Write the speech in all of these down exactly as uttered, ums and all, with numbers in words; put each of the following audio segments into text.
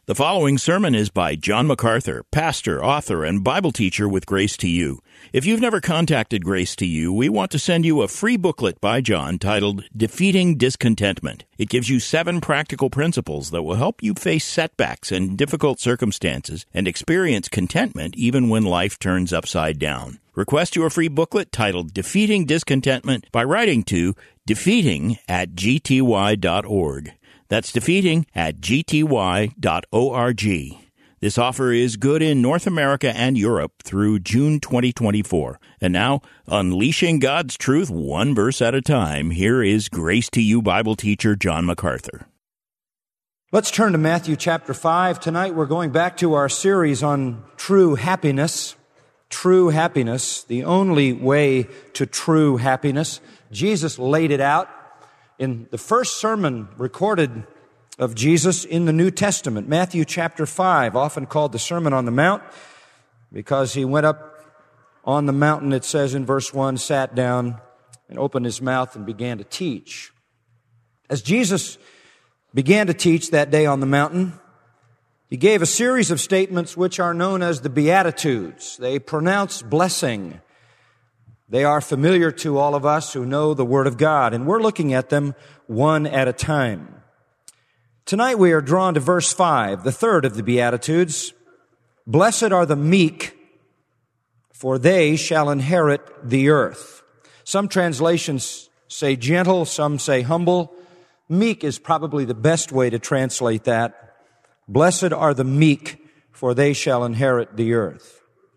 The following sermon is by John MacArthur, pastor, author, and Bible teacher with Grace to You. If you've never contacted Grace to You, we want to send you a free booklet by John titled Defeating Discontentment. It gives you seven practical principles that will help you face setbacks and difficult circumstances and experience contentment even when life turns upside down. Request your free booklet titled Defeating Discontentment by writing to defeating at g t y dot org. That's defeating at g t y dot org. This offer is good in North America and Europe through June twenty twenty-four. And now, unleashing God's truth one verse at a time, here is Grace to You Bible teacher John MacArthur. Let's turn to Matthew chapter five. Tonight we're going back to our series on true happiness. True happiness, the only way to true happiness. Jesus laid it out in the first sermon recorded of Jesus in the New Testament, Matthew chapter five, often called the Sermon on the Mount, because he went up on the mountain, it says in verse one, sat down and opened his mouth and began to teach. As Jesus began to teach that day on the mountain, he gave a series of statements which are known as the Beatitudes. They pronounce blessing. They are familiar to all of us who know the Word of God, and we're looking at them one at a time. Tonight we are drawn to verse five, the third of the Beatitudes. Blessed are the meek, for they shall inherit the earth. Some translations say gentle, some say humble. Meek is probably the best way to translate that. Blessed are the meek, for they shall inherit the earth.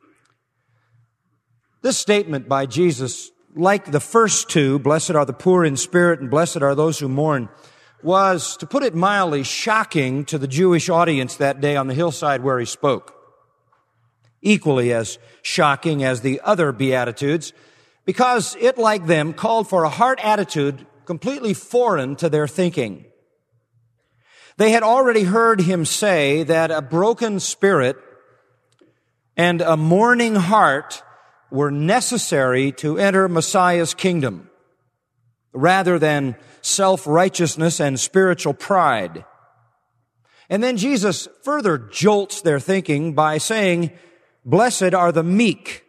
This statement by Jesus, like the first two, blessed are the poor in spirit and blessed are those who mourn, was, to put it mildly, shocking to the Jewish audience that day on the hillside where he spoke. Equally as shocking as the other Beatitudes, because it, like them, called for a heart attitude completely foreign to their thinking. They had already heard him say that a broken spirit and a mourning heart were necessary to enter Messiah's kingdom, rather than self-righteousness and spiritual pride. And then Jesus further jolts their thinking by saying, blessed are the meek.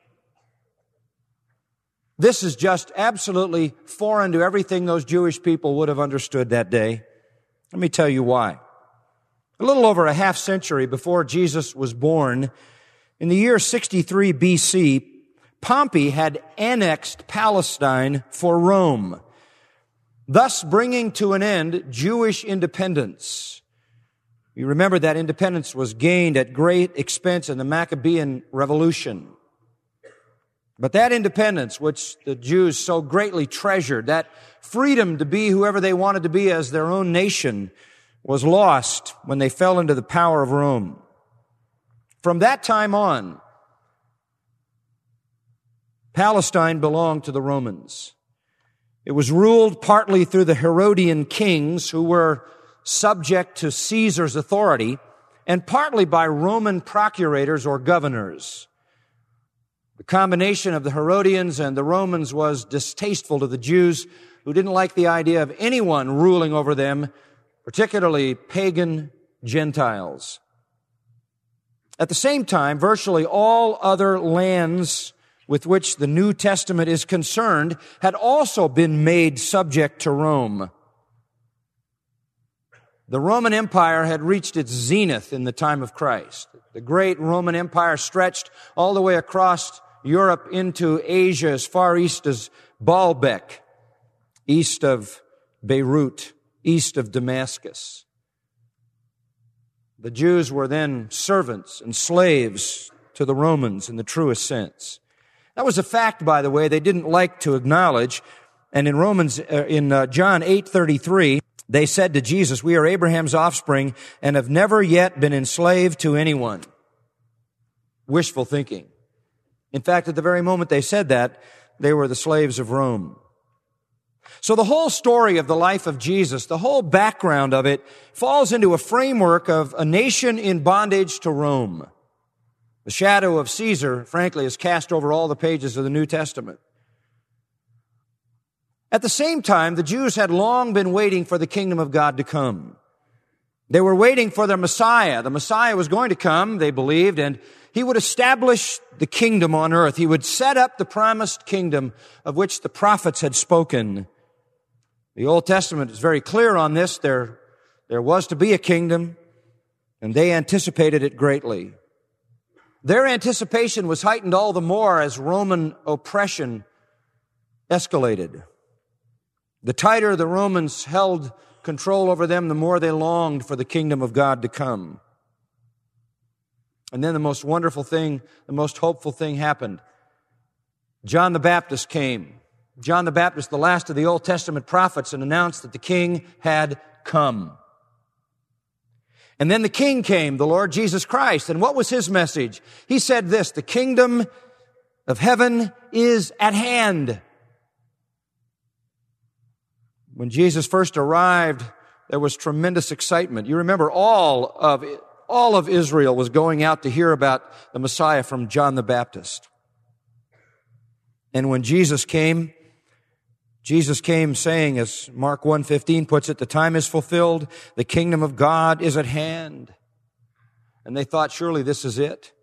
This is just absolutely foreign to everything those Jewish people would have understood that day. Let me tell you why. A little over a half century before Jesus was born, in the year sixty-three B C, Pompey had annexed Palestine for Rome, thus bringing to an end Jewish independence. You remember that independence was gained at great expense in the Maccabean Revolution. But that independence, which the Jews so greatly treasured, that freedom to be whoever they wanted to be as their own nation, was lost when they fell into the power of Rome. From that time on, Palestine belonged to the Romans. It was ruled partly through the Herodian kings who were subject to Caesar's authority, and partly by Roman procurators or governors. The combination of the Herodians and the Romans was distasteful to the Jews, who didn't like the idea of anyone ruling over them, particularly pagan Gentiles. At the same time, virtually all other lands with which the New Testament is concerned had also been made subject to Rome. The Roman Empire had reached its zenith in the time of Christ. The great Roman Empire stretched all the way across Europe into Asia as far east as Baalbek, east of Beirut, east of Damascus. The Jews were then servants and slaves to the Romans in the truest sense. That was a fact, by the way, they didn't like to acknowledge. And in Romans, uh, in uh, John eight thirty-three, they said to Jesus, we are Abraham's offspring and have never yet been enslaved to anyone. Wishful thinking. In fact, at the very moment they said that, they were the slaves of Rome. So the whole story of the life of Jesus, the whole background of it, falls into a framework of a nation in bondage to Rome. The shadow of Caesar, frankly, is cast over all the pages of the New Testament. At the same time, the Jews had long been waiting for the kingdom of God to come. They were waiting for their Messiah. The Messiah was going to come, they believed, and he would establish the kingdom on earth. He would set up the promised kingdom of which the prophets had spoken. The Old Testament is very clear on this. There, there was to be a kingdom, and they anticipated it greatly. Their anticipation was heightened all the more as Roman oppression escalated. The tighter the Romans held control over them, the more they longed for the kingdom of God to come. And then the most wonderful thing, the most hopeful thing happened. John the Baptist came. John the Baptist, the last of the Old Testament prophets, and announced that the king had come. And then the king came, the Lord Jesus Christ. And what was his message? He said this, the kingdom of heaven is at hand. When Jesus first arrived, there was tremendous excitement. You remember all of all of Israel was going out to hear about the Messiah from John the Baptist. And when Jesus came, Jesus came saying, as Mark one fifteen puts it, the time is fulfilled, the kingdom of God is at hand. And they thought, surely this is it.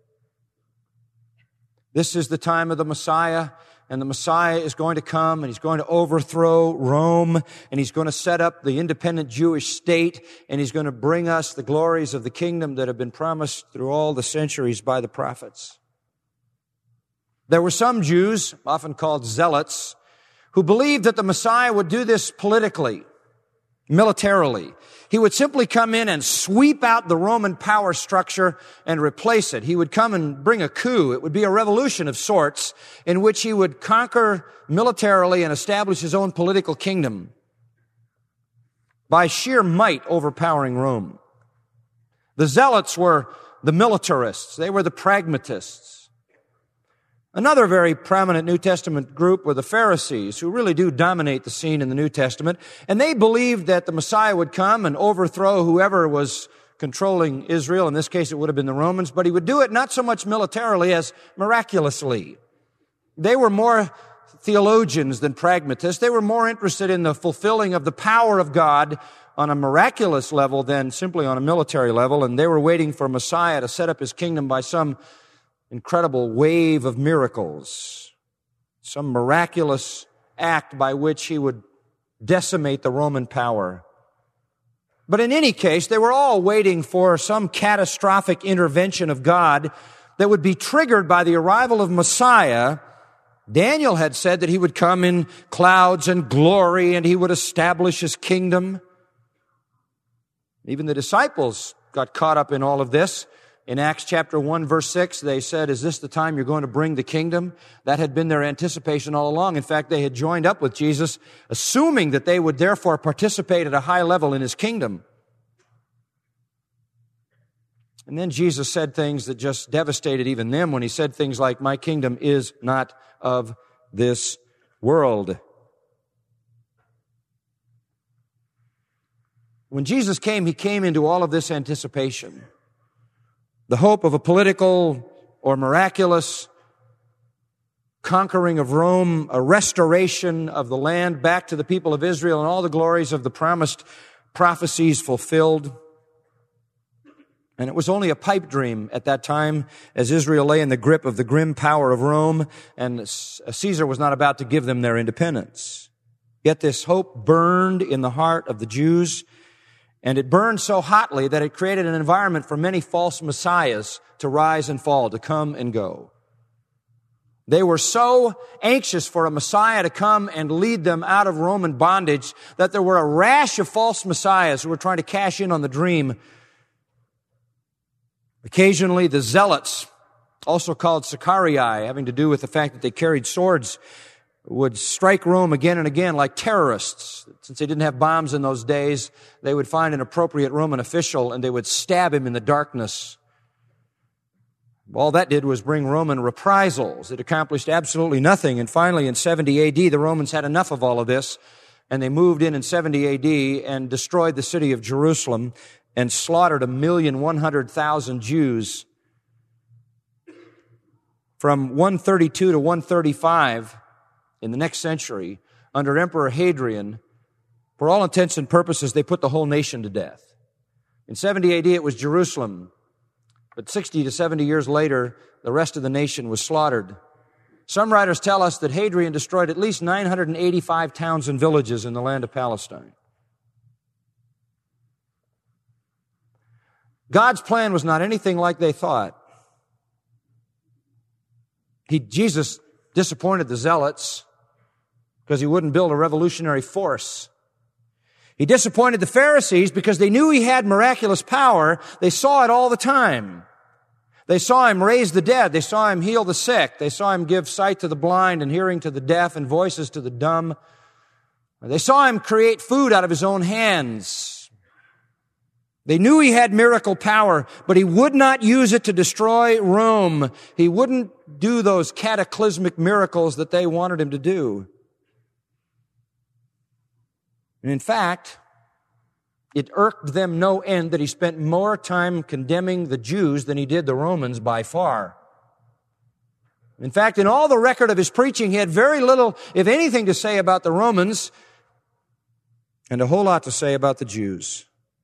This is the time of the Messiah. And the Messiah is going to come, and he's going to overthrow Rome, and he's going to set up the independent Jewish state, and he's going to bring us the glories of the kingdom that have been promised through all the centuries by the prophets. There were some Jews, often called zealots, who believed that the Messiah would do this politically, militarily. He would simply come in and sweep out the Roman power structure and replace it. He would come and bring a coup. It would be a revolution of sorts in which he would conquer militarily and establish his own political kingdom by sheer might overpowering Rome. The zealots were the militarists. They were the pragmatists. Another very prominent New Testament group were the Pharisees, who really do dominate the scene in the New Testament. And they believed that the Messiah would come and overthrow whoever was controlling Israel. In this case, it would have been the Romans. But he would do it not so much militarily as miraculously. They were more theologians than pragmatists. They were more interested in the fulfilling of the power of God on a miraculous level than simply on a military level. And they were waiting for Messiah to set up his kingdom by some incredible wave of miracles, some miraculous act by which he would decimate the Roman power. But in any case, they were all waiting for some catastrophic intervention of God that would be triggered by the arrival of Messiah. Daniel had said that he would come in clouds and glory and he would establish his kingdom. Even the disciples got caught up in all of this. In Acts chapter one, verse six, they said, is this the time you're going to bring the kingdom? That had been their anticipation all along. In fact, they had joined up with Jesus, assuming that they would therefore participate at a high level in his kingdom. And then Jesus said things that just devastated even them when he said things like, my kingdom is not of this world. When Jesus came, he came into all of this anticipation. The hope of a political or miraculous conquering of Rome, a restoration of the land back to the people of Israel, and all the glories of the promised prophecies fulfilled. And it was only a pipe dream at that time as Israel lay in the grip of the grim power of Rome, and Caesar was not about to give them their independence. Yet this hope burned in the heart of the Jews. And it burned so hotly that it created an environment for many false messiahs to rise and fall, to come and go. They were so anxious for a Messiah to come and lead them out of Roman bondage that there were a rash of false messiahs who were trying to cash in on the dream. Occasionally, the zealots, also called Sicarii, having to do with the fact that they carried swords, would strike Rome again and again like terrorists. Since they didn't have bombs in those days, they would find an appropriate Roman official and they would stab him in the darkness. All that did was bring Roman reprisals. It accomplished absolutely nothing. And finally, in seventy A D, the Romans had enough of all of this, and they moved in in seventy A D and destroyed the city of Jerusalem and slaughtered a million one hundred thousand Jews. From one thirty-two to one thirty-five, in the next century, under Emperor Hadrian, for all intents and purposes, they put the whole nation to death. In seventy A D it was Jerusalem, but sixty to seventy years later, the rest of the nation was slaughtered. Some writers tell us that Hadrian destroyed at least nine hundred eighty-five towns and villages in the land of Palestine. God's plan was not anything like they thought. He, Jesus disappointed the zealots because he wouldn't build a revolutionary force. He disappointed the Pharisees because they knew he had miraculous power. They saw it all the time. They saw him raise the dead. They saw him heal the sick. They saw him give sight to the blind and hearing to the deaf and voices to the dumb. They saw him create food out of his own hands. They knew he had miracle power, but he would not use it to destroy Rome. He wouldn't do those cataclysmic miracles that they wanted him to do. And in fact, it irked them no end that he spent more time condemning the Jews than he did the Romans by far. In fact, in all the record of his preaching, he had very little, if anything, to say about the Romans and a whole lot to say about the Jews.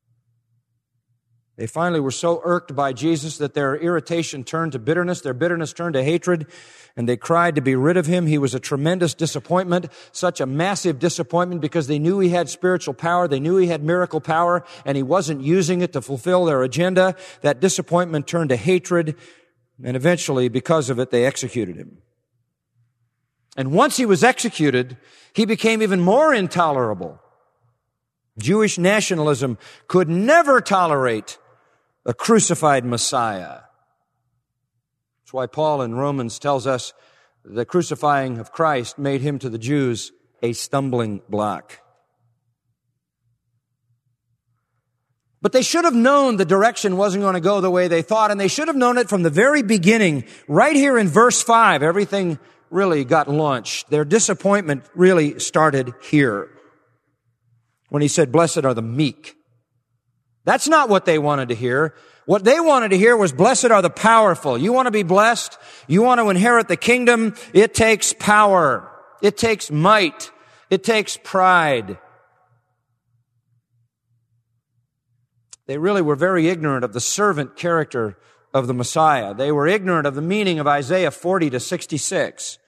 They finally were so irked by Jesus that their irritation turned to bitterness, their bitterness turned to hatred, and they cried to be rid of him. He was a tremendous disappointment, such a massive disappointment because they knew he had spiritual power, they knew he had miracle power, and he wasn't using it to fulfill their agenda. That disappointment turned to hatred, and eventually, because of it, they executed him. And once he was executed, he became even more intolerable. Jewish nationalism could never tolerate a crucified Messiah. That's why Paul in Romans tells us the crucifying of Christ made him to the Jews a stumbling block. But they should have known the direction wasn't going to go the way they thought, and they should have known it from the very beginning. Right here in verse five, everything really got launched. Their disappointment really started here when he said, "Blessed are the meek." That's not what they wanted to hear. What they wanted to hear was, "Blessed are the powerful." You want to be blessed? You want to inherit the kingdom? It takes power. It takes might. It takes pride. They really were very ignorant of the servant character of the Messiah. They were ignorant of the meaning of Isaiah forty to sixty-six.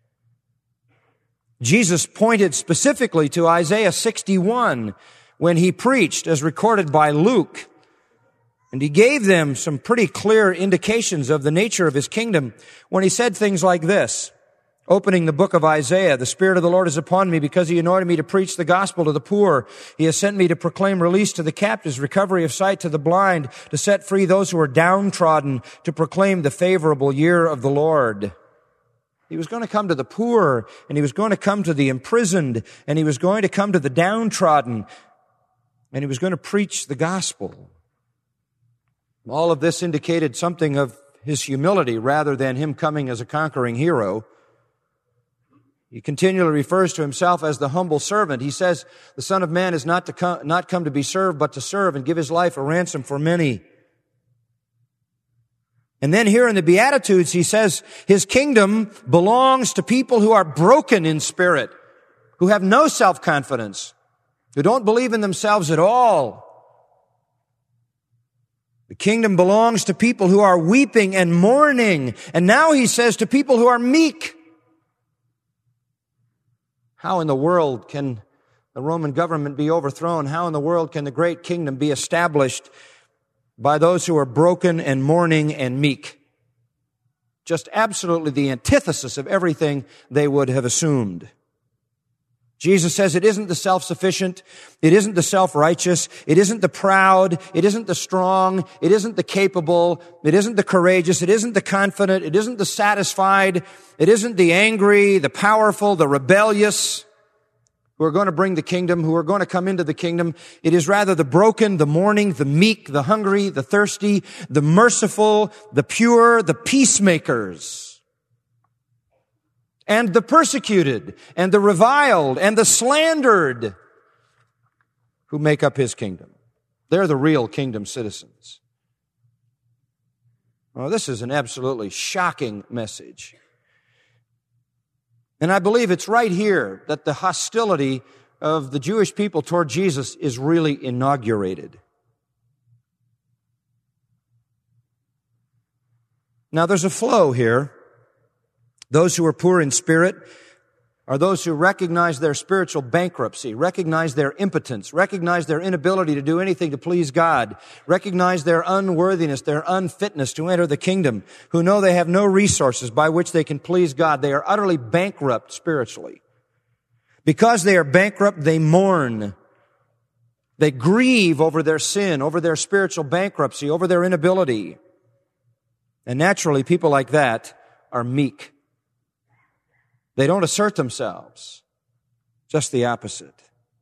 Jesus pointed specifically to Isaiah sixty-one when he preached, as recorded by Luke. And he gave them some pretty clear indications of the nature of his kingdom when he said things like this, opening the book of Isaiah, "The Spirit of the Lord is upon me because he anointed me to preach the gospel to the poor. He has sent me to proclaim release to the captives, recovery of sight to the blind, to set free those who are downtrodden, to proclaim the favorable year of the Lord." He was going to come to the poor, and he was going to come to the imprisoned, and he was going to come to the downtrodden, and he was going to preach the gospel. All of this indicated something of his humility rather than him coming as a conquering hero. He continually refers to himself as the humble servant. He says, "The Son of Man is not to come, not come to be served, but to serve and give his life a ransom for many." And then here in the Beatitudes, he says his kingdom belongs to people who are broken in spirit, who have no self-confidence, who don't believe in themselves at all. The kingdom belongs to people who are weeping and mourning. And now he says to people who are meek. How in the world can the Roman government be overthrown? How in the world can the great kingdom be established by those who are broken and mourning and meek? Just absolutely the antithesis of everything they would have assumed. Jesus says it isn't the self-sufficient, it isn't the self-righteous, it isn't the proud, it isn't the strong, it isn't the capable, it isn't the courageous, it isn't the confident, it isn't the satisfied, it isn't the angry, the powerful, the rebellious who are going to bring the kingdom, who are going to come into the kingdom. It is rather the broken, the mourning, the meek, the hungry, the thirsty, the merciful, the pure, the peacemakers, and the persecuted, and the reviled, and the slandered who make up his kingdom. They're the real kingdom citizens. Well, this is an absolutely shocking message. And I believe it's right here that the hostility of the Jewish people toward Jesus is really inaugurated. Now, there's a flow here. Those who are poor in spirit are those who recognize their spiritual bankruptcy, recognize their impotence, recognize their inability to do anything to please God, recognize their unworthiness, their unfitness to enter the kingdom, who know they have no resources by which they can please God. They are utterly bankrupt spiritually. Because they are bankrupt, they mourn. They grieve over their sin, over their spiritual bankruptcy, over their inability. And naturally, people like that are meek. They don't assert themselves. Just the opposite.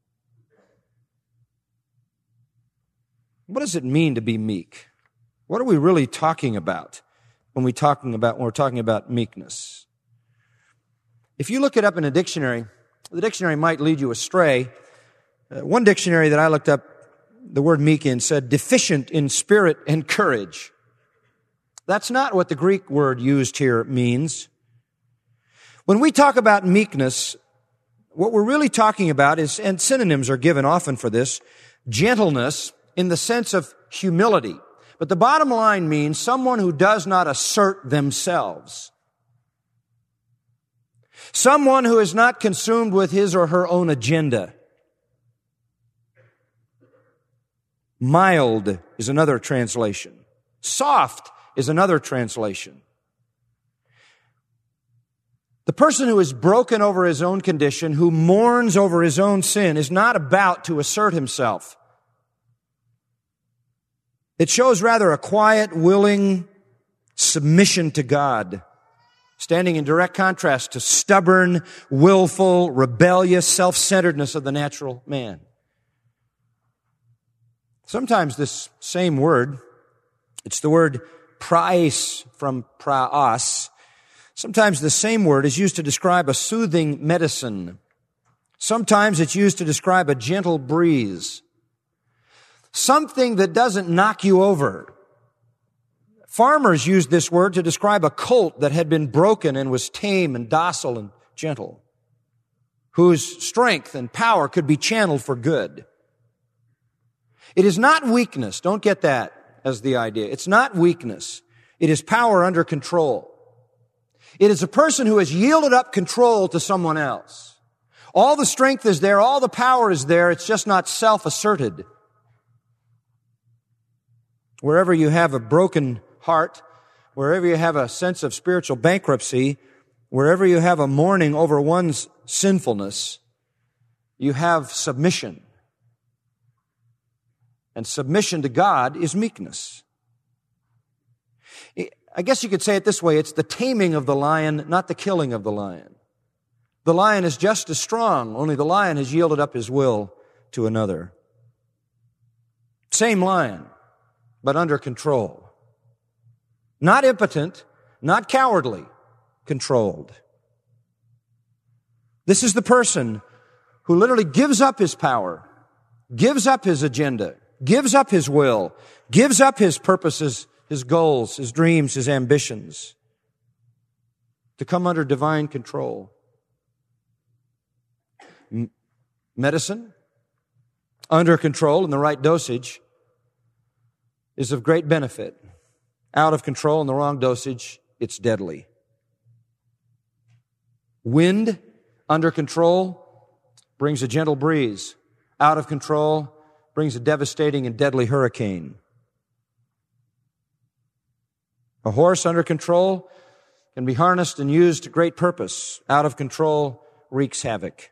What does it mean to be meek? What are we really talking about when we talking about when we're talking about meekness? If you look it up in a dictionary, the dictionary might lead you astray. Uh, one dictionary that I looked up, the word meek in, said deficient in spirit and courage. That's not what the Greek word used here means. When we talk about meekness, what we're really talking about is, and synonyms are given often for this, gentleness in the sense of humility. But the bottom line means someone who does not assert themselves. Someone who is not consumed with his or her own agenda. Mild is another translation. Soft is another translation. The person who is broken over his own condition, who mourns over his own sin, is not about to assert himself. It shows rather a quiet, willing submission to God, standing in direct contrast to stubborn, willful, rebellious self-centeredness of the natural man. Sometimes this same word, it's the word praes from praos. Sometimes the same word is used to describe a soothing medicine. Sometimes it's used to describe a gentle breeze. Something that doesn't knock you over. Farmers used this word to describe a colt that had been broken and was tame and docile and gentle, whose strength and power could be channeled for good. It is not weakness. Don't get that as the idea. It's not weakness. It is power under control. It is a person who has yielded up control to someone else. All the strength is there. All the power is there. It's just not self-asserted. Wherever you have a broken heart, wherever you have a sense of spiritual bankruptcy, wherever you have a mourning over one's sinfulness, you have submission. And submission to God is meekness. I guess you could say it this way, it's the taming of the lion, not the killing of the lion. The lion is just as strong, only the lion has yielded up his will to another. Same lion, but under control. Not impotent, not cowardly, controlled. This is the person who literally gives up his power, gives up his agenda, gives up his will, gives up his purposes, his goals, his dreams, his ambitions, to come under divine control. M- medicine, under control in the right dosage, is of great benefit. Out of control in the wrong dosage, it's deadly. Wind, under control, brings a gentle breeze. Out of control, brings a devastating and deadly hurricane. A horse under control can be harnessed and used to great purpose. Out of control, wreaks havoc.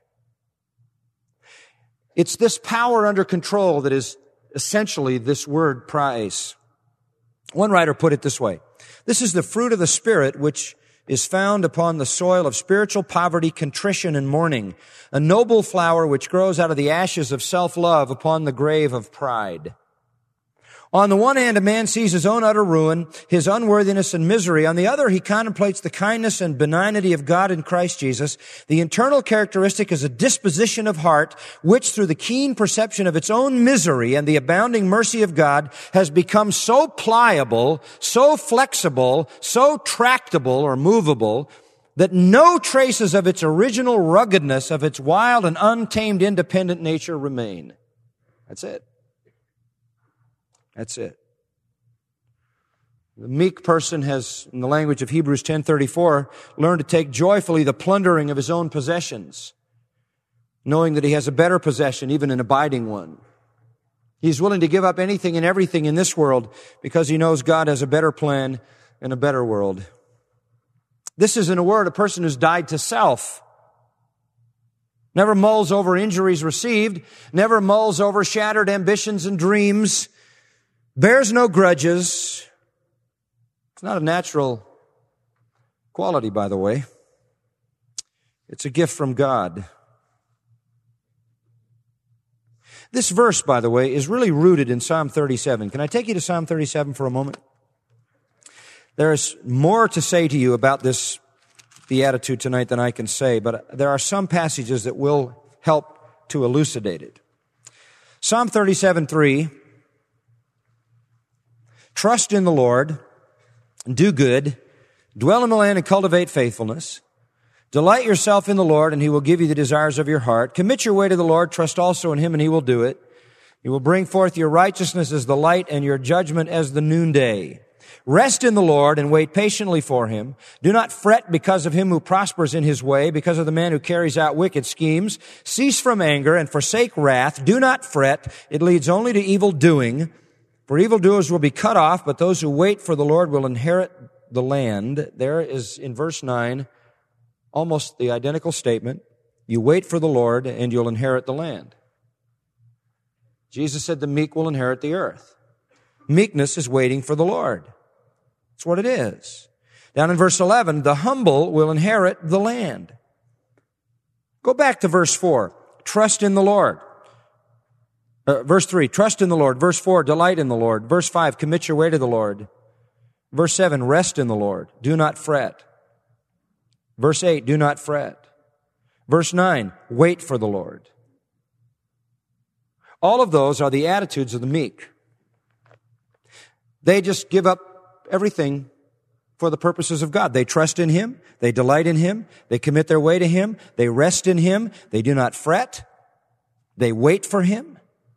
It's this power under control that is essentially this word praes. One writer put it this way: this is the fruit of the Spirit which is found upon the soil of spiritual poverty, contrition, and mourning, a noble flower which grows out of the ashes of self-love upon the grave of pride. On the one hand, a man sees his own utter ruin, his unworthiness and misery. On the other, he contemplates the kindness and benignity of God in Christ Jesus. The internal characteristic is a disposition of heart, which through the keen perception of its own misery and the abounding mercy of God has become so pliable, so flexible, so tractable or movable, that no traces of its original ruggedness, of its wild and untamed independent nature remain. That's it. That's it. The meek person has, in the language of Hebrews ten thirty-four, learned to take joyfully the plundering of his own possessions, knowing that he has a better possession, even an abiding one. He's willing to give up anything and everything in this world because he knows God has a better plan and a better world. This is, in a word, a person who's died to self. Never mulls over injuries received, never mulls over shattered ambitions and dreams, bears no grudges. It's not a natural quality, by the way. It's a gift from God. This verse, by the way, is really rooted in Psalm thirty-seven. Can I take you to Psalm thirty-seven for a moment? There's more to say to you about this beatitude tonight than I can say, but there are some passages that will help to elucidate it. Psalm thirty-seven three, trust in the Lord, and do good, dwell in the land and cultivate faithfulness. Delight yourself in the Lord, and He will give you the desires of your heart. Commit your way to the Lord, trust also in Him, and He will do it. He will bring forth your righteousness as the light and your judgment as the noonday. Rest in the Lord and wait patiently for Him. Do not fret because of him who prospers in his way, because of the man who carries out wicked schemes. Cease from anger and forsake wrath. Do not fret. It leads only to evil doing. For evildoers will be cut off, but those who wait for the Lord will inherit the land. There is, in verse nine, almost the identical statement. You wait for the Lord and you'll inherit the land. Jesus said the meek will inherit the earth. Meekness is waiting for the Lord. That's what it is. Down in verse eleven, the humble will inherit the land. Go back to verse four. Trust in the Lord. Uh, verse three, trust in the Lord. Verse four, delight in the Lord. Verse five, commit your way to the Lord. Verse seven, rest in the Lord. Do not fret. Verse eight, do not fret. Verse nine, wait for the Lord. All of those are the attitudes of the meek. They just give up everything for the purposes of God. They trust in Him. They delight in Him. They commit their way to Him. They rest in Him. They do not fret. They wait for Him.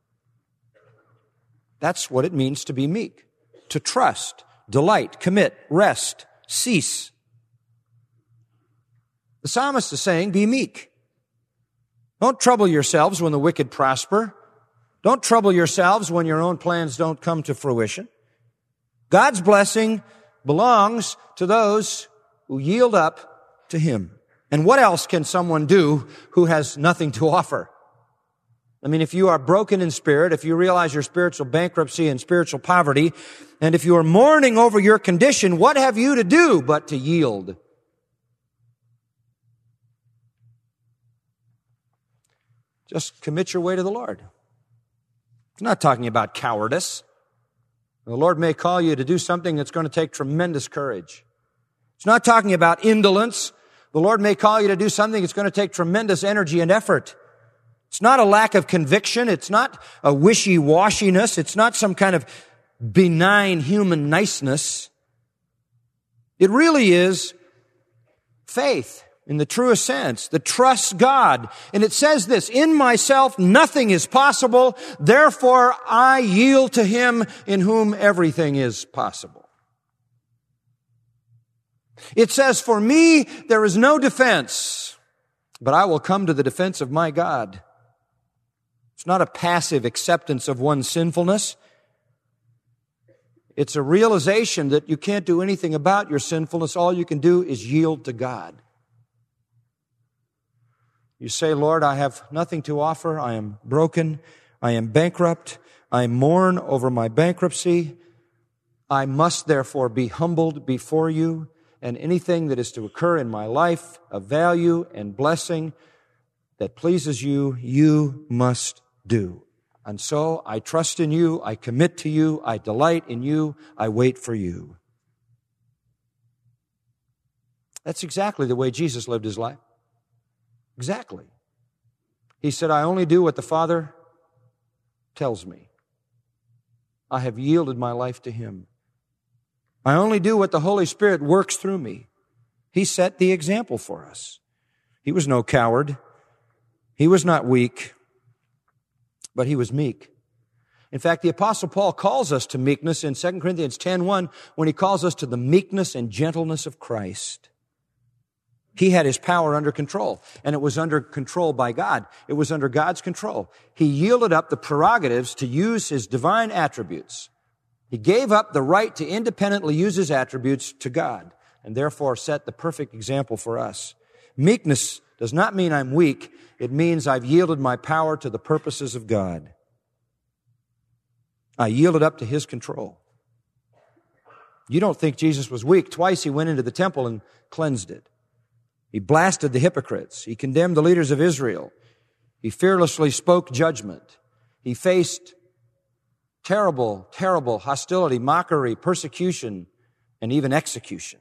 That's what it means to be meek. To trust, delight, commit, rest, cease. The psalmist is saying, be meek. Don't trouble yourselves when the wicked prosper. Don't trouble yourselves when your own plans don't come to fruition. God's blessing belongs to those who yield up to Him. And what else can someone do who has nothing to offer? I mean, if you are broken in spirit, if you realize your spiritual bankruptcy and spiritual poverty, and if you are mourning over your condition, what have you to do but to yield? Just commit your way to the Lord. It's not talking about cowardice. The Lord may call you to do something that's going to take tremendous courage. It's not talking about indolence. The Lord may call you to do something that's going to take tremendous energy and effort. It's not a lack of conviction. It's not a wishy-washiness. It's not some kind of benign human niceness. It really is faith in the truest sense that trusts God. And it says this, in myself nothing is possible, therefore I yield to Him in whom everything is possible. It says, for me there is no defense, but I will come to the defense of my God. It's not a passive acceptance of one's sinfulness. It's a realization that you can't do anything about your sinfulness. All you can do is yield to God. You say, Lord, I have nothing to offer. I am broken. I am bankrupt. I mourn over my bankruptcy. I must therefore be humbled before you, and anything that is to occur in my life of value and blessing that pleases you, you must do. And so I trust in you, I commit to you, I delight in you, I wait for you. That's exactly the way Jesus lived His life. Exactly. He said, I only do what the Father tells me. I have yielded my life to Him. I only do what the Holy Spirit works through me. He set the example for us. He was no coward. He was not weak, but He was meek. In fact, the Apostle Paul calls us to meekness in Second Corinthians ten one when he calls us to the meekness and gentleness of Christ. He had his power under control, and it was under control by God. It was under God's control. He yielded up the prerogatives to use his divine attributes. He gave up the right to independently use his attributes to God, and therefore set the perfect example for us. Meekness does not mean I'm weak. It means I've yielded my power to the purposes of God. I yielded up to his control. You don't think Jesus was weak. Twice he went into the temple and cleansed it. He blasted the hypocrites. He condemned the leaders of Israel. He fearlessly spoke judgment. He faced terrible, terrible hostility, mockery, persecution, and even execution.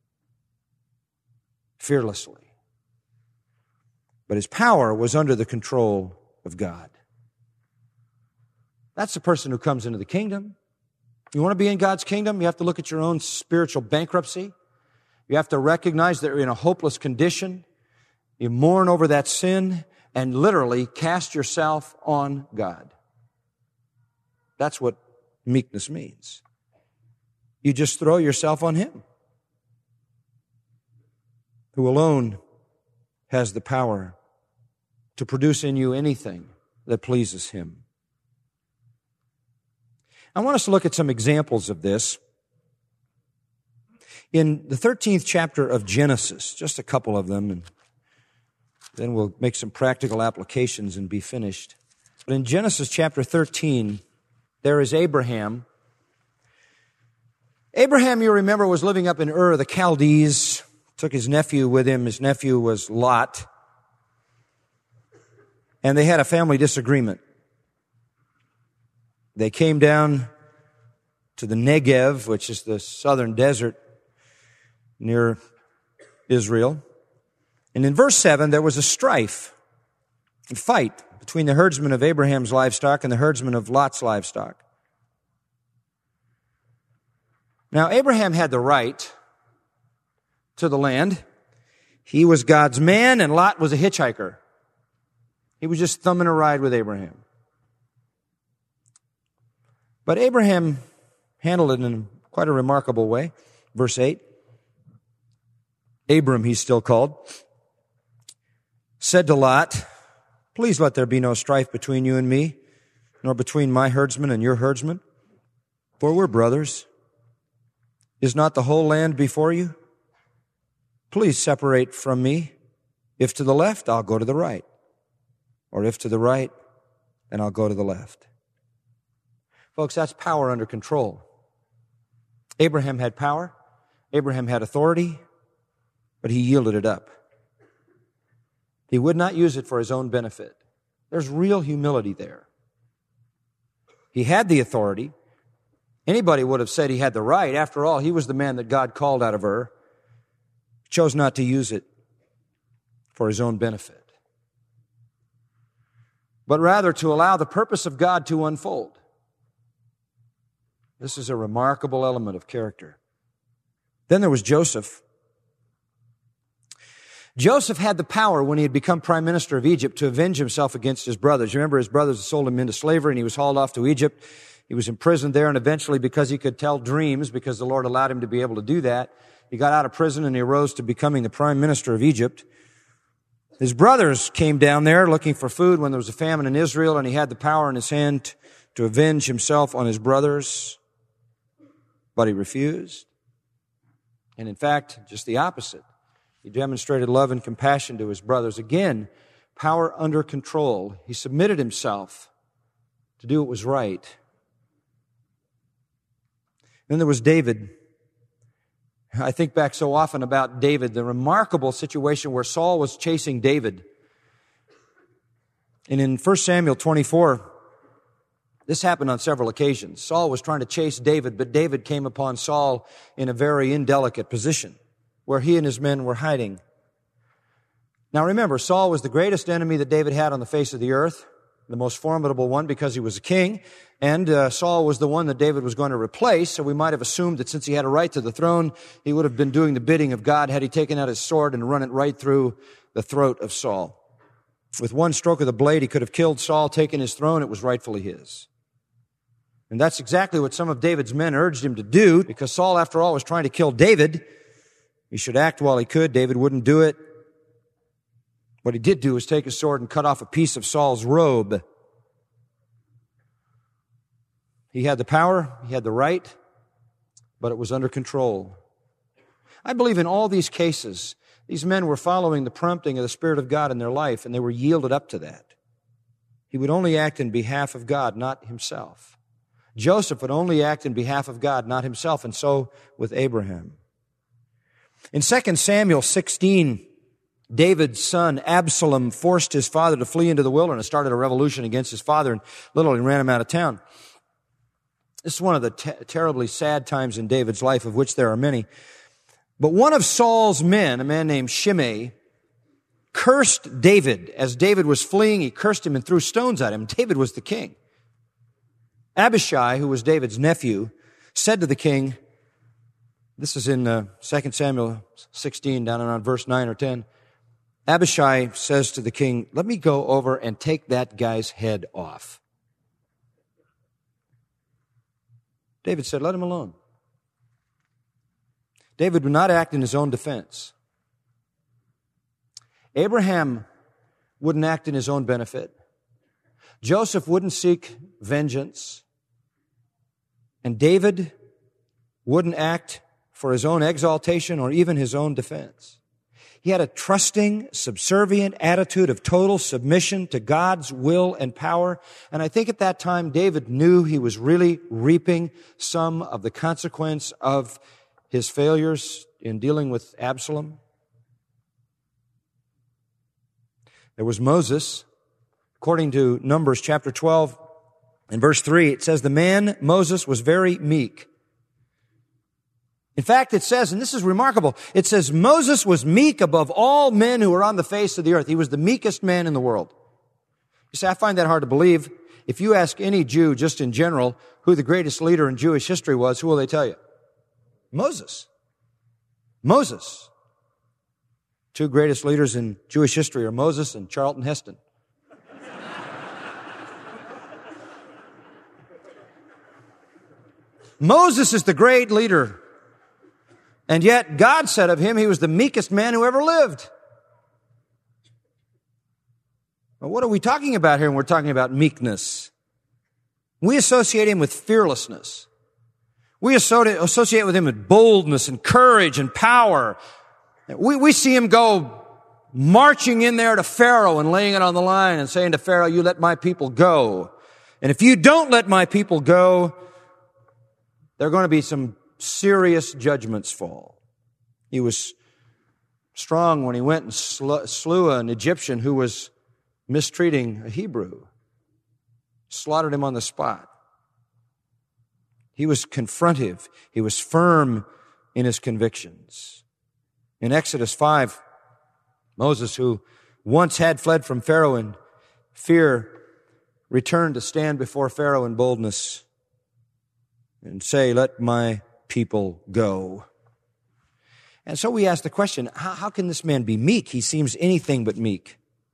Fearlessly. But his power was under the control of God. That's the person who comes into the kingdom. You want to be in God's kingdom? You have to look at your own spiritual bankruptcy. You have to recognize that you're in a hopeless condition. You mourn over that sin and literally cast yourself on God. That's what meekness means. You just throw yourself on him, who alone has the power to produce in you anything that pleases him. I want us to look at some examples of this. In the thirteenth chapter of Genesis, just a couple of them, and then we'll make some practical applications and be finished. But in Genesis chapter thirteen, there is Abraham. Abraham, you remember, was living up in Ur of the Chaldees, took his nephew with him. His nephew was Lot. And they had a family disagreement. They came down to the Negev, which is the southern desert near Israel. And in verse seven, there was a strife and fight between the herdsmen of Abraham's livestock and the herdsmen of Lot's livestock. Now, Abraham had the right to the land. He was God's man, and Lot was a hitchhiker. He was just thumbing a ride with Abraham. But Abraham handled it in quite a remarkable way. Verse eight, Abram, he's still called, said to Lot, "Please let there be no strife between you and me, nor between my herdsmen and your herdsmen, for we're brothers. Is not the whole land before you? Please separate from me. If to the left, I'll go to the right. Or if to the right, then I'll go to the left." Folks, that's power under control. Abraham had power. Abraham had authority, but he yielded it up. He would not use it for his own benefit. There's real humility there. He had the authority. Anybody would have said he had the right. After all, he was the man that God called out of Ur. He chose not to use it for his own benefit, but rather to allow the purpose of God to unfold. This is a remarkable element of character. Then there was Joseph. Joseph had the power when he had become prime minister of Egypt to avenge himself against his brothers. Remember, his brothers had sold him into slavery and he was hauled off to Egypt. He was imprisoned there, and eventually, because he could tell dreams, because the Lord allowed him to be able to do that, he got out of prison and he rose to becoming the prime minister of Egypt. His brothers came down there looking for food when there was a famine in Israel, and he had the power in his hand to avenge himself on his brothers, but he refused. And in fact, just the opposite. He demonstrated love and compassion to his brothers. Again, power under control. He submitted himself to do what was right. Then there was David. I think back so often about David, the remarkable situation where Saul was chasing David. And in First Samuel twenty-four, this happened on several occasions. Saul was trying to chase David, but David came upon Saul in a very indelicate position where he and his men were hiding. Now remember, Saul was the greatest enemy that David had on the face of the earth, the most formidable one because he was a king, and uh, Saul was the one that David was going to replace, so we might have assumed that since he had a right to the throne, he would have been doing the bidding of God had he taken out his sword and run it right through the throat of Saul. With one stroke of the blade, he could have killed Saul, taken his throne. It was rightfully his. And that's exactly what some of David's men urged him to do, because Saul, after all, was trying to kill David. He should act while he could. David wouldn't do it. What he did do was take his sword and cut off a piece of Saul's robe. He had the power, he had the right, but it was under control. I believe in all these cases, these men were following the prompting of the Spirit of God in their life, and they were yielded up to that. He would only act in behalf of God, not himself. Joseph would only act in behalf of God, not himself, and so with Abraham. In Second Samuel sixteen, David's son Absalom forced his father to flee into the wilderness, started a revolution against his father, and literally ran him out of town. This is one of the te- terribly sad times in David's life, of which there are many. But one of Saul's men, a man named Shimei, cursed David. As David was fleeing, he cursed him and threw stones at him. David was the king. Abishai, who was David's nephew, said to the king, this is in uh, Second Samuel sixteen, down around verse nine or ten, Abishai says to the king, let me go over and take that guy's head off. David said, let him alone. David would not act in his own defense. Abraham wouldn't act in his own benefit. Joseph wouldn't seek vengeance. And David wouldn't act for his own exaltation or even his own defense. He had a trusting, subservient attitude of total submission to God's will and power. And I think at that time, David knew he was really reaping some of the consequence of his failures in dealing with Absalom. There was Moses. According to Numbers chapter twelve and verse three, it says, the man Moses was very meek. In fact, it says, and this is remarkable, it says Moses was meek above all men who were on the face of the earth. He was the meekest man in the world. You see, I find that hard to believe. If you ask any Jew, just in general, who the greatest leader in Jewish history was, who will they tell you? Moses. Moses. Two greatest leaders in Jewish history are Moses and Charlton Heston. Moses is the great leader. And yet God said of him, he was the meekest man who ever lived. Well, what are we talking about here when we're talking about meekness? We associate him with fearlessness. We associate with him with boldness and courage and power. We, we see him go marching in there to Pharaoh and laying it on the line and saying to Pharaoh, you let my people go. And if you don't let my people go, there are going to be some serious judgments fall. He was strong when he went and slew an Egyptian who was mistreating a Hebrew. Slaughtered him on the spot. He was confrontive. He was firm in his convictions. In Exodus five, Moses, who once had fled from Pharaoh in fear, returned to stand before Pharaoh in boldness and say, let my people go. And so we ask the question, how, how can this man be meek? He seems anything but meek.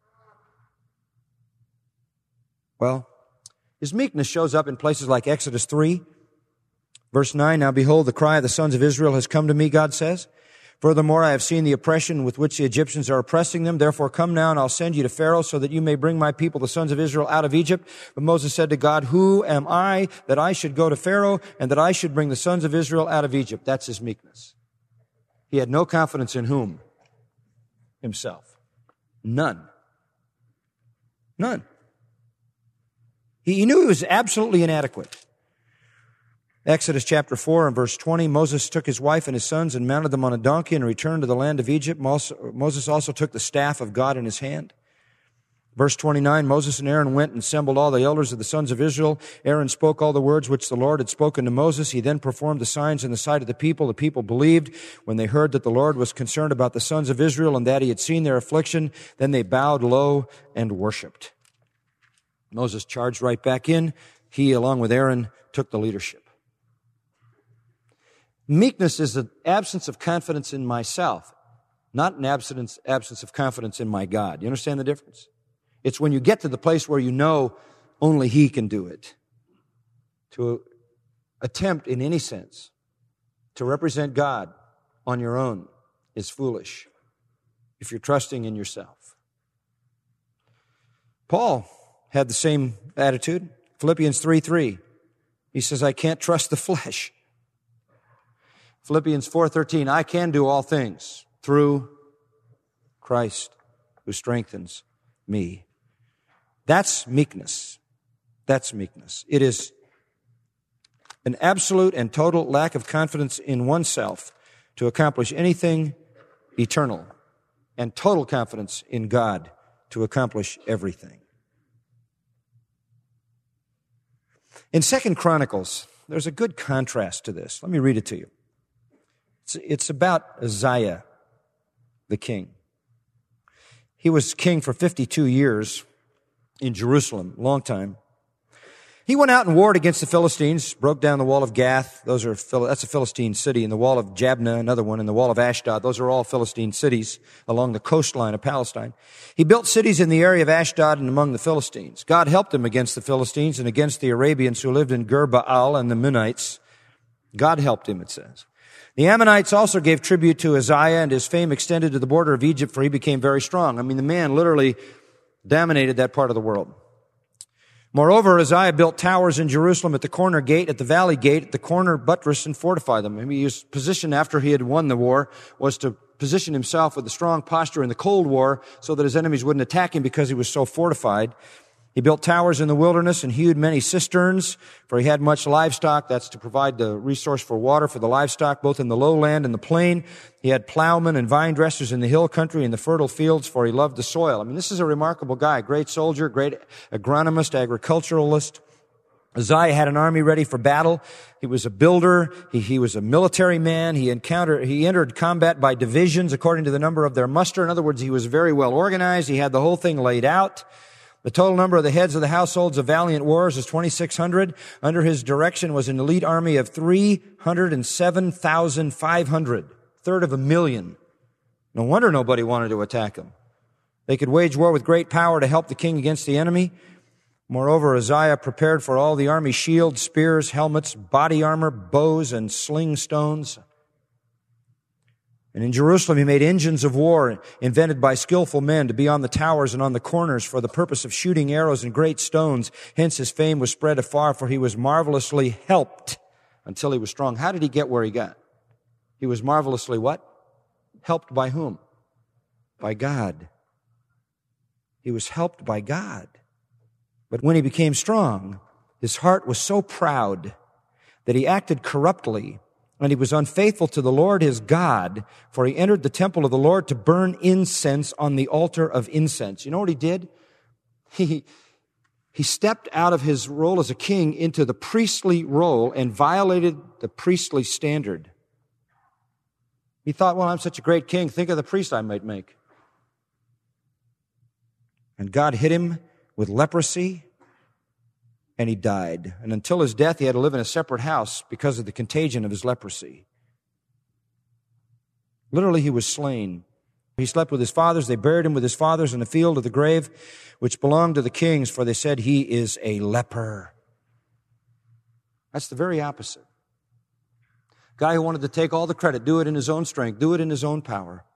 Well, his meekness shows up in places like Exodus three, verse nine. Now behold, the cry of the sons of Israel has come to me, God says. Furthermore, I have seen the oppression with which the Egyptians are oppressing them. Therefore, come now, and I'll send you to Pharaoh, so that you may bring my people, the sons of Israel, out of Egypt. But Moses said to God, who am I that I should go to Pharaoh, and that I should bring the sons of Israel out of Egypt? That's his meekness. He had no confidence in whom? Himself. None. None. He, he knew he was absolutely inadequate. Exodus chapter four and verse twenty, Moses took his wife and his sons and mounted them on a donkey and returned to the land of Egypt. Moses also took the staff of God in his hand. Verse twenty-nine, Moses and Aaron went and assembled all the elders of the sons of Israel. Aaron spoke all the words which the Lord had spoken to Moses. He then performed the signs in the sight of the people. The people believed when they heard that the Lord was concerned about the sons of Israel and that he had seen their affliction. Then they bowed low and worshiped. Moses charged right back in. He, along with Aaron, took the leadership. Meekness is an absence of confidence in myself, not an absence, absence of confidence in my God. You understand the difference? It's when you get to the place where you know only He can do it. to attempt in any sense to represent God on your own is foolish if you're trusting in yourself. Paul had the same attitude. Philippians three three. He says, I can't trust the flesh. Philippians four thirteen. I can do all things through Christ who strengthens me. That's meekness. That's meekness. It is an absolute and total lack of confidence in oneself to accomplish anything eternal, and total confidence in God to accomplish everything. In Second Chronicles, there's a good contrast to this. Let me read it to you. It's, it's about Uzziah, the king. He was king for fifty-two years in Jerusalem, long time. He went out and warred against the Philistines, broke down the wall of Gath. Those are that's a Philistine city, and the wall of Jabneh, another one, and the wall of Ashdod. Those are all Philistine cities along the coastline of Palestine. He built cities in the area of Ashdod and among the Philistines. God helped him against the Philistines and against the Arabians who lived in Gur Baal and the Munites. God helped him, it says. The Ammonites also gave tribute to Uzziah, and his fame extended to the border of Egypt, for he became very strong. I mean, the man literally dominated that part of the world. Moreover, Uzziah built towers in Jerusalem at the corner gate, at the valley gate, at the corner buttress, and fortified them. I mean, his position after he had won the war was to position himself with a strong posture in the Cold War so that his enemies wouldn't attack him because he was so fortified. He built towers in the wilderness and hewed many cisterns, for he had much livestock. That's to provide the resource for water for the livestock, both in the lowland and the plain. He had plowmen and vine dressers in the hill country and the fertile fields, for he loved the soil. I mean, this is a remarkable guy, great soldier, great agronomist, agriculturalist. Uzziah had an army ready for battle. He was a builder. He, he was a military man. He encountered, he entered combat by divisions according to the number of their muster. In other words, he was very well organized. He had the whole thing laid out. The total number of the heads of the households of valiant warriors is twenty-six hundred. Under his direction was an elite army of three hundred seven thousand five hundred, third of a million. No wonder nobody wanted to attack him. They could wage war with great power to help the king against the enemy. Moreover, Uzziah prepared for all the army shields, spears, helmets, body armor, bows, and sling stones. And in Jerusalem, he made engines of war invented by skillful men to be on the towers and on the corners for the purpose of shooting arrows and great stones. Hence his fame was spread afar, for he was marvelously helped until he was strong. How did he get where he got? He was marvelously what? Helped by whom? By God. He was helped by God. But when he became strong, his heart was so proud that he acted corruptly, and he was unfaithful to the Lord his God, for he entered the temple of the Lord to burn incense on the altar of incense. You know what he did? He, he stepped out of his role as a king into the priestly role and violated the priestly standard. He thought, well, I'm such a great king. Think of the priest I might make. And God hit him with leprosy, and he died. And until his death, he had to live in a separate house because of the contagion of his leprosy. Literally, he was slain. He slept with his fathers. They buried him with his fathers in the field of the grave, which belonged to the kings, for they said, he is a leper. That's the very opposite. Guy who wanted to take all the credit, do it in his own strength, do it in his own power.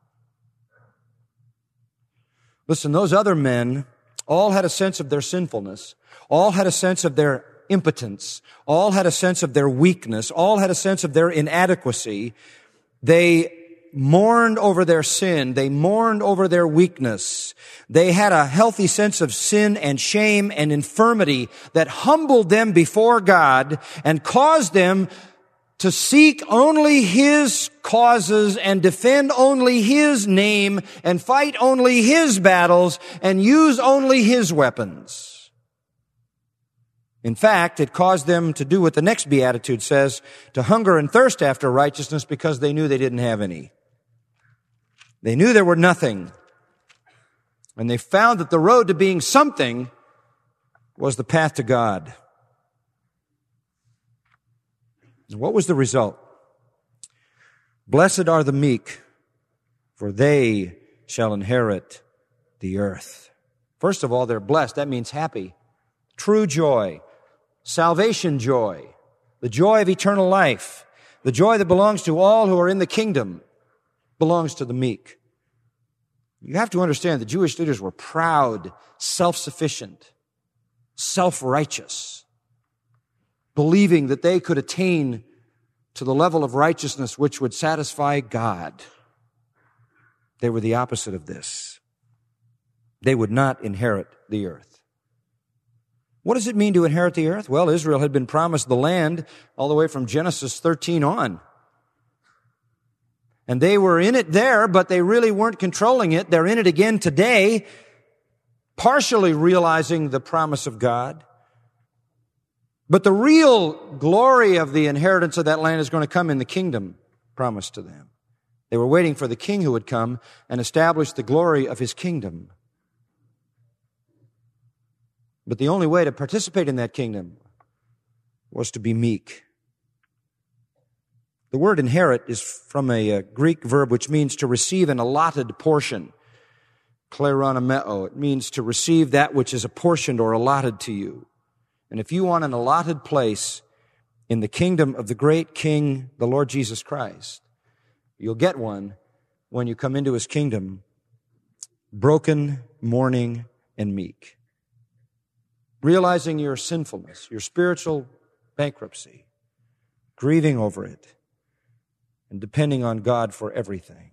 Listen, those other men all had a sense of their sinfulness, all had a sense of their impotence, all had a sense of their weakness, all had a sense of their inadequacy. They mourned over their sin. They mourned over their weakness. They had a healthy sense of sin and shame and infirmity that humbled them before God and caused them to seek only His causes and defend only His name and fight only His battles and use only His weapons. In fact, it caused them to do what the next beatitude says, to hunger and thirst after righteousness because they knew they didn't have any. They knew there were nothing. And they found that the road to being something was the path to God. What was the result? Blessed are the meek, for they shall inherit the earth. First of all, they're blessed. That means happy. True joy. salvation joy, the joy of eternal life, the joy that belongs to all who are in the kingdom, belongs to the meek. You have to understand the Jewish leaders were proud, self-sufficient, self-righteous, believing that they could attain to the level of righteousness which would satisfy God. They were the opposite of this. They would not inherit the earth. What does it mean to inherit the earth? Well, Israel had been promised the land all the way from Genesis thirteen on. And they were in it there, but they really weren't controlling it. They're in it again today, partially realizing the promise of God. But the real glory of the inheritance of that land is going to come in the kingdom promised to them. They were waiting for the king who would come and establish the glory of his kingdom. But the only way to participate in that kingdom was to be meek. The word inherit is from a, a Greek verb which means to receive an allotted portion. Kleronomeo. It means to receive that which is apportioned or allotted to you. And if you want an allotted place in the kingdom of the great King, the Lord Jesus Christ, you'll get one when you come into his kingdom, broken, mourning, and meek. Realizing your sinfulness, your spiritual bankruptcy, grieving over it, and depending on God for everything.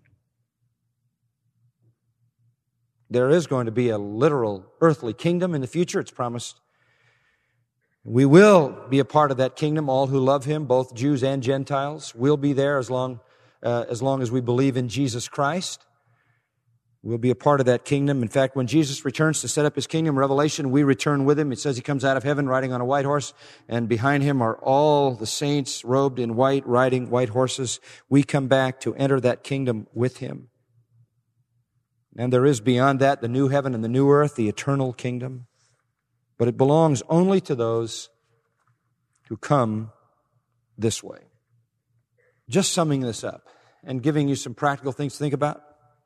There is going to be a literal earthly kingdom in the future. It's promised. We will be a part of that kingdom. All who love him, both Jews and Gentiles, will be there as long, uh, as long as we believe in Jesus Christ. We'll be a part of that kingdom. In fact, when Jesus returns to set up his kingdom, Revelation, we return with him. It says he comes out of heaven riding on a white horse, and behind him are all the saints robed in white, riding white horses. We come back to enter that kingdom with him. And there is beyond that the new heaven and the new earth, the eternal kingdom. But it belongs only to those who come this way. Just summing this up and giving you some practical things to think about.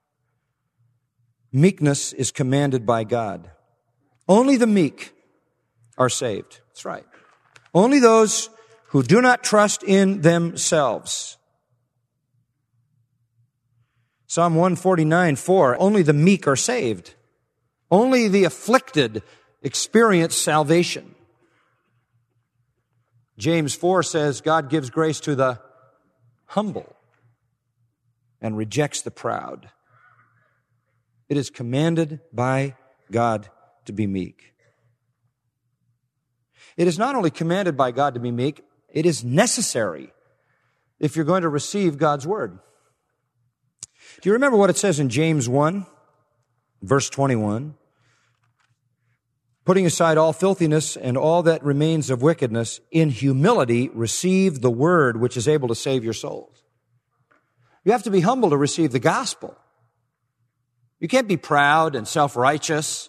Meekness is commanded by God. Only the meek are saved. That's right. Only those who do not trust in themselves. Psalm one forty-nine, four, only the meek are saved. Only the afflicted experience salvation. James four says God gives grace to the humble and rejects the proud. It is commanded by God to be meek. It is not only commanded by God to be meek, it is necessary if you're going to receive God's word. Do you remember what it says in James one, verse twenty-one? Putting aside all filthiness and all that remains of wickedness, in humility receive the word which is able to save your souls. You have to be humble to receive the gospel. You can't be proud and self-righteous.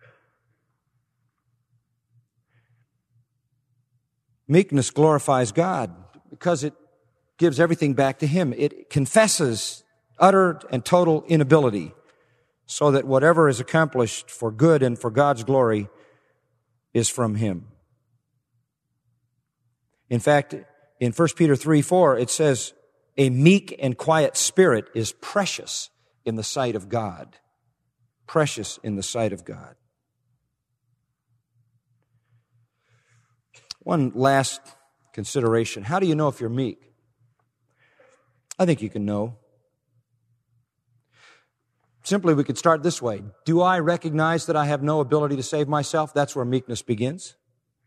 Meekness glorifies God because it gives everything back to him. It confesses utter and total inability so that whatever is accomplished for good and for God's glory is from him. In fact, in First Peter three, four, it says, a meek and quiet spirit is precious in the sight of God. Precious in the sight of God. One last consideration. How do you know if you're meek? I think you can know. Simply, we could start this way. Do I recognize that I have no ability to save myself? That's where meekness begins.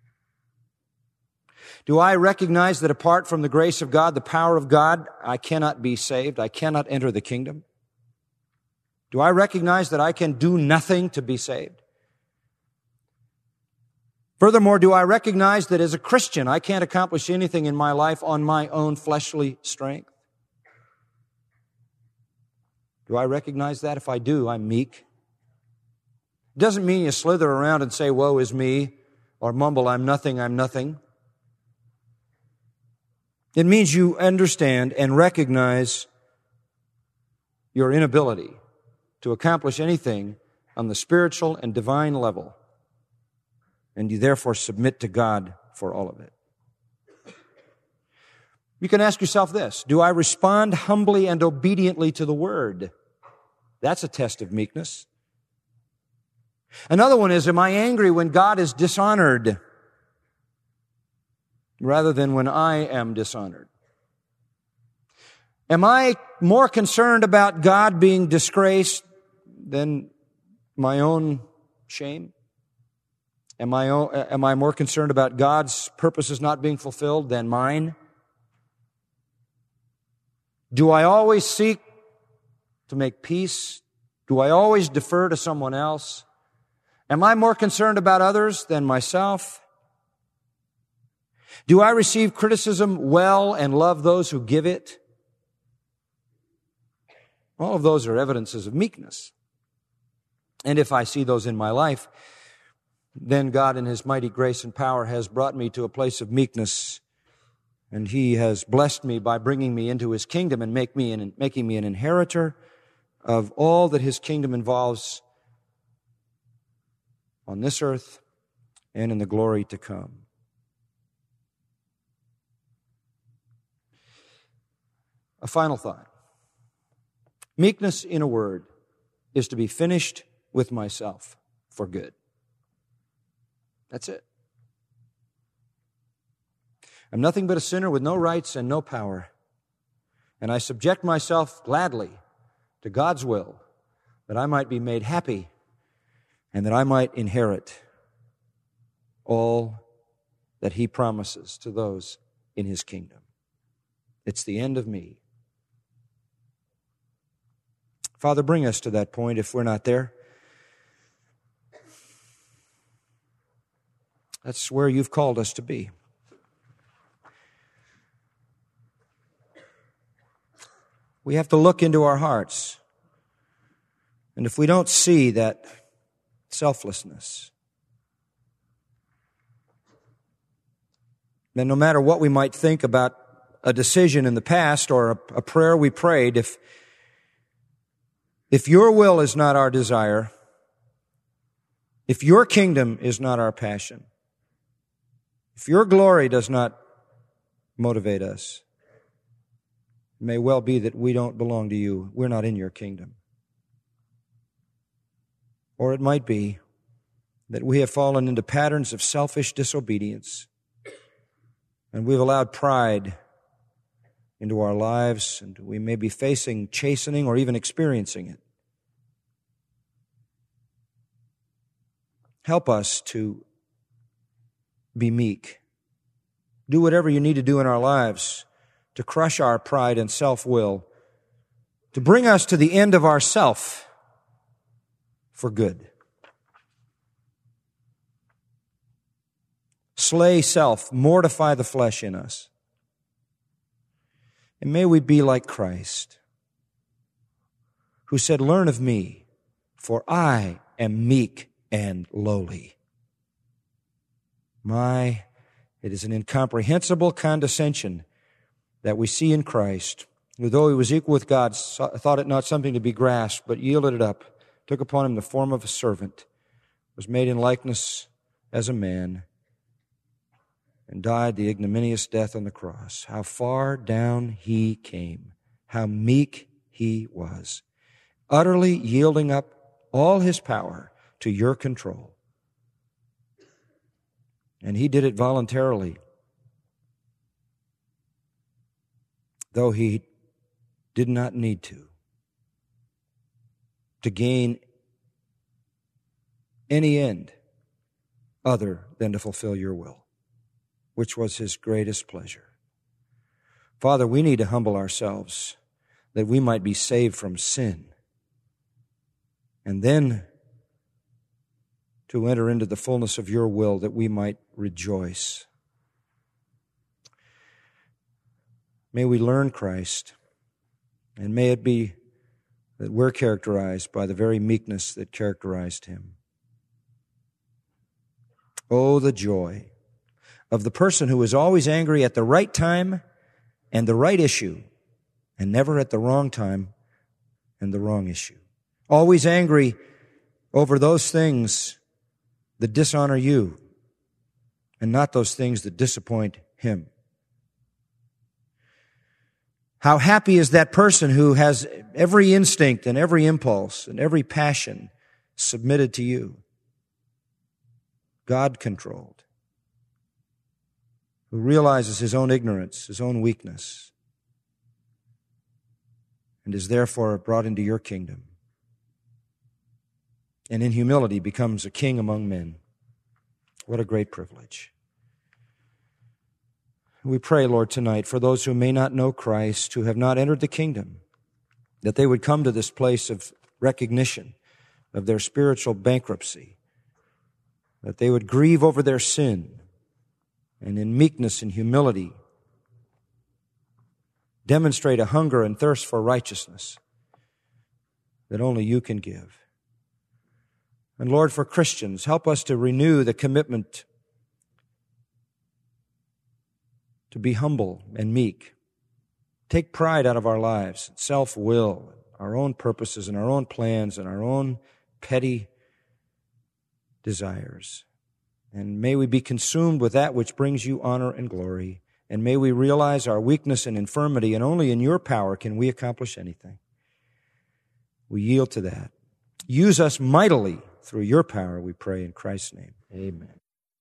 Do I recognize that apart from the grace of God, the power of God, I cannot be saved? I cannot enter the kingdom? Do I recognize that I can do nothing to be saved? Furthermore, do I recognize that as a Christian, I can't accomplish anything in my life on my own fleshly strength? Do I recognize that? If I do, I'm meek. It doesn't mean you slither around and say, woe is me, or mumble, I'm nothing, I'm nothing. It means you understand and recognize your inability to accomplish anything on the spiritual and divine level, and you therefore submit to God for all of it. You can ask yourself this: do I respond humbly and obediently to the Word? That's a test of meekness. Another one is, am I angry when God is dishonored rather than when I am dishonored? Am I more concerned about God being disgraced than my own shame? Am I, am I more concerned about God's purposes not being fulfilled than mine? Do I always seek to make peace? Do I always defer to someone else? Am I more concerned about others than myself? Do I receive criticism well and love those who give it? All of those are evidences of meekness. And if I see those in my life, then God in His mighty grace and power has brought me to a place of meekness, and He has blessed me by bringing me into His kingdom and make me an, making me an inheritor of all that His kingdom involves on this earth and in the glory to come. A final thought. Meekness, in a word, is to be finished with myself for good. That's it. I'm nothing but a sinner with no rights and no power, and I subject myself gladly to God's will that I might be made happy and that I might inherit all that He promises to those in His kingdom. It's the end of me. Father, bring us to that point if we're not there. That's where You've called us to be. We have to look into our hearts. And if we don't see that selflessness, then no matter what we might think about a decision in the past or a, a prayer we prayed, if, if Your will is not our desire, if Your kingdom is not our passion, if Your glory does not motivate us, it may well be that we don't belong to You. We're not in Your kingdom. Or it might be that we have fallen into patterns of selfish disobedience, and we've allowed pride into our lives, and we may be facing chastening or even experiencing it. Help us to be meek. Do whatever You need to do in our lives to crush our pride and self-will, to bring us to the end of ourself for good. Slay self, mortify the flesh in us. And may we be like Christ, who said, "Learn of me, for I am meek and lowly." My, it is an incomprehensible condescension that we see in Christ, who, though He was equal with God, thought it not something to be grasped, but yielded it up, took upon Him the form of a servant, was made in likeness as a man, and died the ignominious death on the cross. How far down He came, how meek He was, utterly yielding up all His power to Your control. And He did it voluntarily, though He did not need to, to gain any end other than to fulfill Your will, which was His greatest pleasure. Father, we need to humble ourselves that we might be saved from sin, and then to enter into the fullness of Your will that we might rejoice. May we learn Christ, and may it be that we're characterized by the very meekness that characterized Him. Oh, the joy of the person who is always angry at the right time and the right issue, and never at the wrong time and the wrong issue. Always angry over those things that dishonor You, and not those things that disappoint Him. How happy is that person who has every instinct and every impulse and every passion submitted to you, God-controlled, who realizes his own ignorance, his own weakness, and is therefore brought into your kingdom, and in humility becomes a king among men. What a great privilege. We pray, Lord, tonight for those who may not know Christ, who have not entered the kingdom, that they would come to this place of recognition of their spiritual bankruptcy, that they would grieve over their sin, and in meekness and humility demonstrate a hunger and thirst for righteousness that only you can give. And Lord, for Christians, help us to renew the commitment to be humble and meek. Take pride out of our lives, self-will, our own purposes and our own plans and our own petty desires. And may we be consumed with that which brings you honor and glory. And may we realize our weakness and infirmity, and only in your power can we accomplish anything. We yield to that. Use us mightily through your power, we pray in Christ's name. Amen.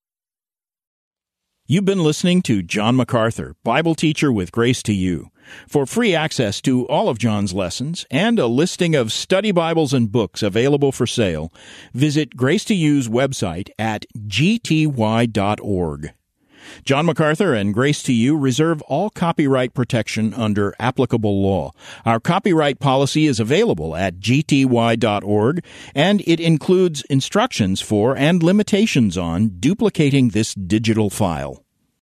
You've been listening to John MacArthur, Bible teacher with Grace to You. For free access to all of John's lessons and a listing of study Bibles and books available for sale, visit Grace to You's website at g t y dot org. John MacArthur and Grace to You reserve all copyright protection under applicable law. Our copyright policy is available at g t y dot org, and it includes instructions for and limitations on duplicating this digital file.